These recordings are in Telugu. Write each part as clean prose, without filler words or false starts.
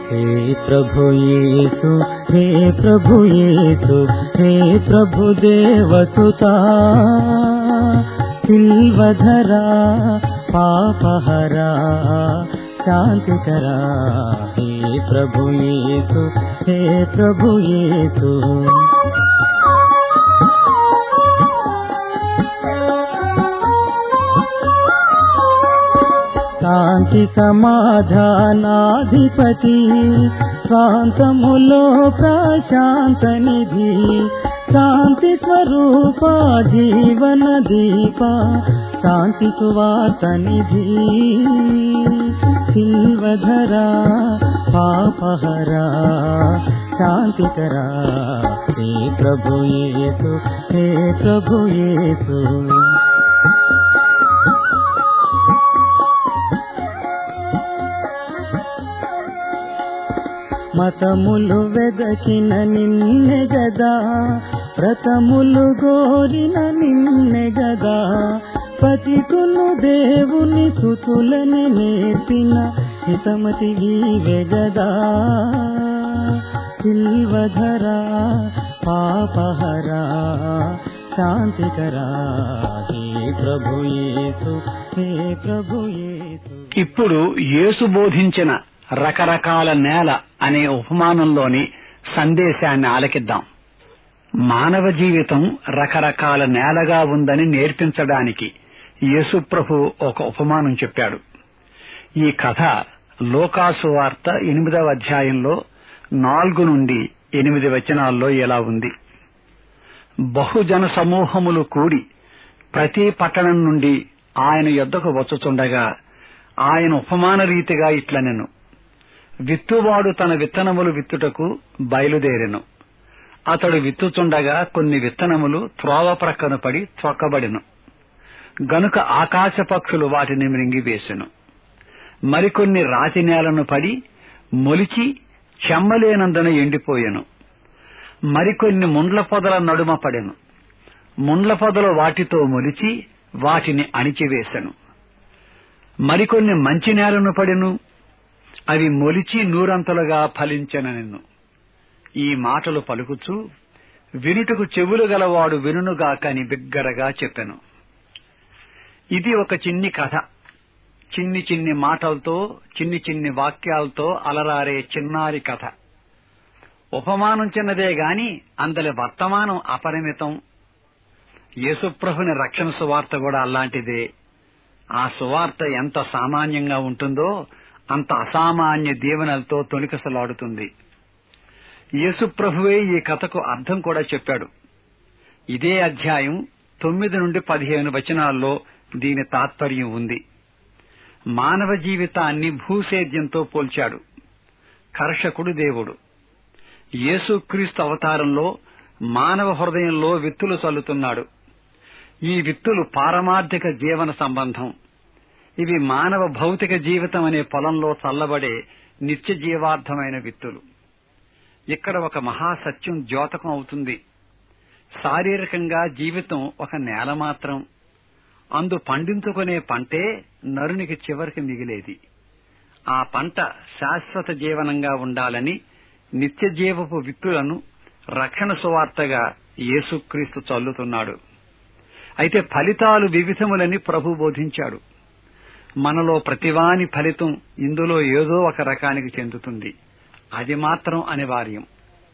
हे प्रभु येसु, हे प्रभु येसु, हे प्रभु देवसुता, सिल्वधरा पापहरा शांतिकरा, हे प्रभु येसु, हे प्रभु येसु। शांति समाधानाधिपति, स्वांतमुलो प्रशांत निधि, शांति स्वरूप जीवन दीप, शांति सुवार्त निधि, सिल्वधरा पापहरा शांतिकरा, हे प्रभु येसु, हे प्रभु येसु। मतमुलु वेदकिन निन्ने गदा, व्रतमुलु गोरिन निन्ने गदा, पतिकुनु దేవుని సుతులని నేర్పిన హితమతి నీవే గదా, సిల్వధరా పాపహరా శాంతికరా, హే ప్రభు యేసు, హే ప్రభు యేసు। ఇప్పుడు యేసు బోధించిన రకరకాల నేల అనే ఉపమానంలోని సందేశాన్ని ఆలకిద్దాం. మానవ జీవితం రకరకాల నేలగా ఉందని నేర్పించడానికి యేసు ప్రభు ఒక ఉపమానం చెప్పాడు. ఈ కథ లూకాసు వార్త 8వ అధ్యాయంలో 4 నుండి 8 వచనాల్లో ఇలా ఉంది. బహుజన సమూహములు కూడి ప్రతి పట్టణం నుండి ఆయన యొద్దకు వచ్చుచుండగా ఆయన ఉపమాన రీతిగా ఇట్లనెను. విత్తువాడు తన విత్తనములు విత్తుటకు బయలుదేరెను. అతడు విత్తుచుండగా కొన్ని విత్తనములు త్రోవ ప్రక్కన పడి త్రొక్కబడెను. గనుక ఆకాశ పక్షులు వాటిని మృంగివేసెను. మరికొన్ని రాతి నేలను పడి మొలిచి చెమ్మలేనందున ఎండిపోయెను. మరికొన్ని ముండ్ల పొదల నడుమ పడెను. ముండ్ల పొదలు వాటితో మొలిచి వాటిని అణిచివేసెను. మరికొన్ని మంచి నేలను పడెను. అవి మొలిచి నూరంతలుగా ఫలించెనెను. ఈ మాటలు పలుకుచూ వినుటకు చెవులు గలవాడు వినుగాక అని బిగ్గరగా చెప్పెను. ఇది ఒక చిన్ని కథ. చిన్ని చిన్ని మాటలతో, చిన్ని చిన్ని వాక్యాలతో అలరారే చిన్నారి కథ. ఉపమానం చిన్నదే గాని అందరి వర్తమానం అపరిమితం. యేసుప్రభుని రక్షణ సువార్త కూడా అలాంటిదే. ఆ సువార్త ఎంత సామాన్యంగా ఉంటుందో అంత అసామాన్య దీవెనలతో తొణికిసలాడుతుంది. యేసుప్రభువే ఈ కథకు అర్థం కూడా చెప్పాడు. ఇదే అధ్యాయం 9 నుండి 15 వచనాల్లో దీని తాత్పర్యం ఉంది. మానవ జీవితాన్ని భూసేద్యంతో పోల్చాడు. కర్షకుడు దేవుడు. యేసుక్రీస్తు అవతారంలో మానవ హృదయంలో విత్తులు చల్లుతున్నాడు. ఈ విత్తులు పారమార్థిక జీవన సంబంధం. ఇవి మానవ భౌతిక జీవితం అనే పొలంలో చల్లబడే నిత్య జీవార్థమైన విత్తులు. ఇక్కడ ఒక మహాసత్యం ద్యోతకం అవుతుంది. శారీరకంగా జీవితం ఒక నేల మాత్రం. అందు పండించుకునే పంటే నరునికి చివరికి మిగిలేది. ఆ పంట శాశ్వత జీవనంగా ఉండాలని నిత్య జీవపు విత్తులను రక్షణ సువార్తగా యేసుక్రీస్తు చల్లుతున్నాడు. అయితే ఫలితాలు వివిధములని ప్రభు బోధించాడు. మనలో ప్రతివాని ఫలితం ఇందులో ఏదో ఒక రకానికి చెందుతుంది. అది మాత్రం అనివార్యం.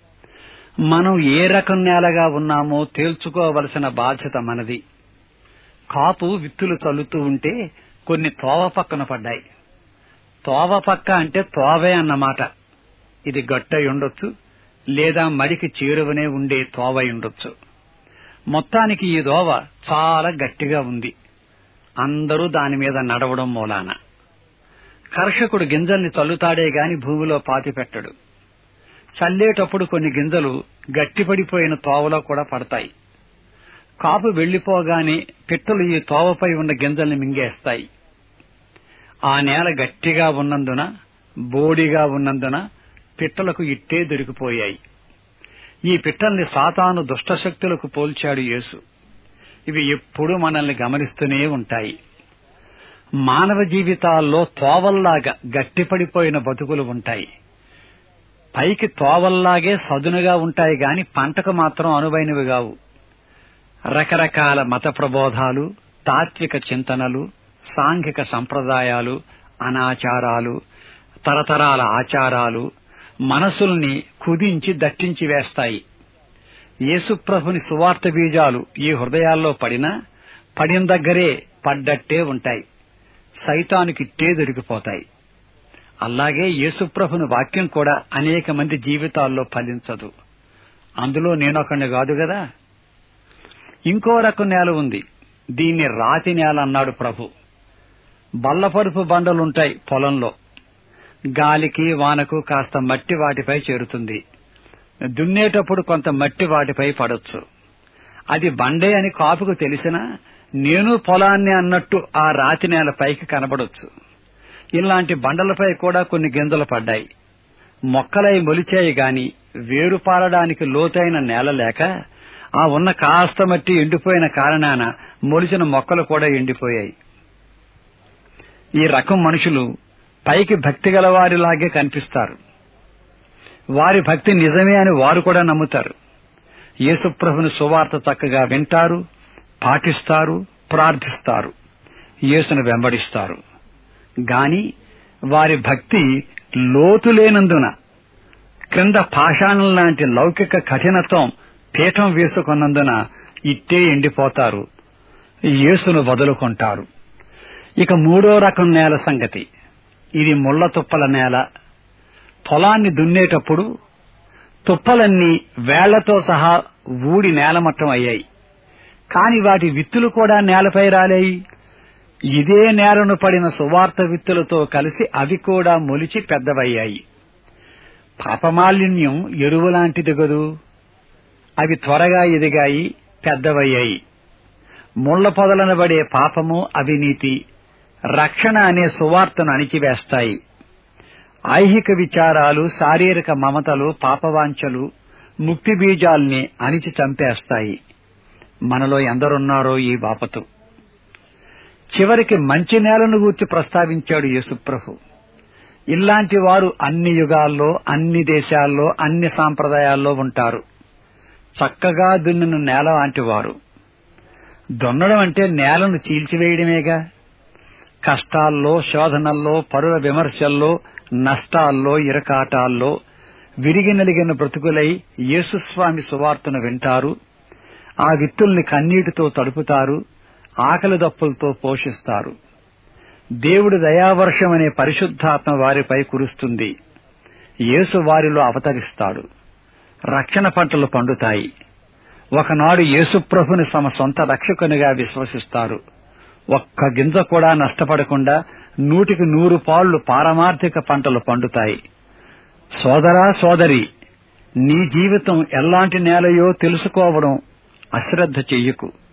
మనం ఏ రకం నేలగా ఉన్నామో తేల్చుకోవలసిన బాధ్యత మనది. కాపు విత్తులు చల్లుతూ ఉంటే కొన్ని తోవ పక్కన పడ్డాయి. తోవ పక్క అంటే తోవే అన్నమాట. ఇది గట్టై ఉండొచ్చు, లేదా మడికి చేరువనే ఉండే తోవై ఉండొచ్చు. మొత్తానికి ఈ దోవ చాలా గట్టిగా ఉంది. అందరూ దాని మీద నడవడం మూలాన. కర్షకుడు గింజల్ని చల్లుతాడే గాని భూమిలో పాతిపెట్టడు. చల్లేటప్పుడు కొన్ని గింజలు గట్టిపడిపోయిన తోవలో కూడా పడతాయి. కాపు వెళ్లిపోగానే పిట్టలు ఈ తోవపై ఉన్న గింజల్ని మింగేస్తాయి. ఆ నేల గట్టిగా ఉన్నందున, బోడిగా ఉన్నందున పిట్టలకు ఇట్టే దొరికిపోయాయి. ఈ పిట్టల్ని సాతాను దుష్టశక్తులకు పోల్చాడు యేసు. ఇవి ఎప్పుడూ మనల్ని గమనిస్తూనే ఉంటాయి. మానవ జీవితాల్లో తోవల్లాగా గట్టిపడిపోయిన బతుకులు ఉంటాయి. పైకి తోవల్లాగే సదునుగా ఉంటాయి గాని పంటకు మాత్రం అనువైనవి కావు. రకరకాల మత ప్రబోధాలు, తాత్విక చింతనలు, సాంఘిక సంప్రదాయాలు, అనాచారాలు, తరతరాల ఆచారాలు మనసుల్ని కుదించి దట్టించి వేస్తాయి. యేసుప్రభుని సువార్త బీజాలు ఈ హృదయాల్లో పడిన దగ్గరే పడ్డట్టే ఉంటాయి. సైతానుకిట్టే దొరికిపోతాయి. అలాగే యేసుప్రభుని వాక్యం కూడా అనేక మంది జీవితాల్లో ఫలించదు. అందులో నేనొకడిని కాదు కదా. ఇంకో రకం నేల ఉంది. దీన్ని రాతి నేల అన్నాడు ప్రభు. బల్లపరుపు బండలుంటాయి పొలంలో. గాలికి వానకు కాస్త మట్టి వాటిపై చేరుతుంది. దున్నేటప్పుడు కొంత మట్టి వాటిపై పడొచ్చు. అది బండే అని కాపుకు తెలిసినా నేను పొలాన్ని అన్నట్టు ఆ రాతి నేల పైకి కనబడొచ్చు. ఇలాంటి బండలపై కూడా కొన్ని గింజలు పడ్డాయి. మొక్కలై మొలిచాయి గాని వేరుపారడానికి లోతైన నేల లేక ఆ ఉన్న కాస్త మట్టి ఎండిపోయిన కారణాన మొలిచిన మొక్కలు కూడా ఎండిపోయాయి. ఈ రకం మనుషులు పైకి భక్తి గల వారిలాగే కనిపిస్తారు. వారి భక్తి నిజమే అని వారు కూడా నమ్ముతారు. యేసుప్రభుని సువార్త చక్కగా వింటారు, పాటిస్తారు, ప్రార్థిస్తారు, యేసును వెంబడిస్తారు. గాని వారి భక్తి లోతు లేనందున క్రింద పాషాణం లాంటి లౌకిక కఠినత్వం పీఠం వేసుకున్నందున ఇట్టే ఎండిపోతారు, యేసును వదులుకుంటారు. ఇక మూడో రకం నేల సంగతి. ఇది ముళ్ల తుప్పల నేల. పొలాన్ని దున్నేటప్పుడు తుప్పలన్నీ వేళ్లతో సహా ఊడి నేలమట్టం అయ్యాయి. కాని వాటి విత్తులు కూడా నేలపై రాలేయి. ఇదే నేలను పడిన సువార్త విత్తులతో కలిసి అవి కూడా మొలిచి పెద్దవయ్యాయి. పాపమాలిన్యం ఎరువులాంటిది గదు. అవి త్వరగా ఎదిగాయి, పెద్దవయ్యాయి. ముళ్ల పొదలనబడే పాపము, అవినీతి రక్షణ అనే సువార్తను అణిచివేస్తాయి. ఐహిక విచారాలు, శారీరక మమతలు, పాపవాంఛలు ముక్తి బీజాల్ని అణిచి చంపేస్తాయి. మనలో ఎందరున్నారో ఈ బాపతు. చివరికి మంచి నేలను గూర్చి ప్రస్తావించాడు యేసుప్రభు. ఇలాంటి వారు అన్ని యుగాల్లో, అన్ని దేశాల్లో, అన్ని సాంప్రదాయాల్లో ఉంటారు. చక్కగా దున్నిన నేల లాంటి వారు. దున్నడం అంటే నేలను చీల్చివేయడమేగా. కష్టాల్లో, శోధనల్లో, పరుల విమర్శల్లో, నష్టాల్లో, ఇరకాటాల్లో విరిగి నలిగిన బ్రతుకులై యేసుస్వామి సువార్తను వింటారు. ఆ విత్తుల్ని కన్నీటితో తడుపుతారు, ఆకలి దప్పులతో పోషిస్తారు. దేవుడి దయావర్షం అనే పరిశుద్ధాత్మ వారిపై కురుస్తుంది. యేసు వారిలో అవతరిస్తాడు. రక్షణ పంటలు పండుతాయి. ఒకనాడు యేసుప్రభుని తమ సొంత రక్షకునిగా విశ్వసిస్తారు. ఒక్క గింజ కూడా నష్టపడకుండా 100కి 100 పాళ్లు పారమార్థిక పంటలు పండుతాయి. సోదరా, సోదరి, నీ జీవితం ఎలాంటి నేలయో తెలుసుకోవడం అశ్రద్ధ చెయ్యకు.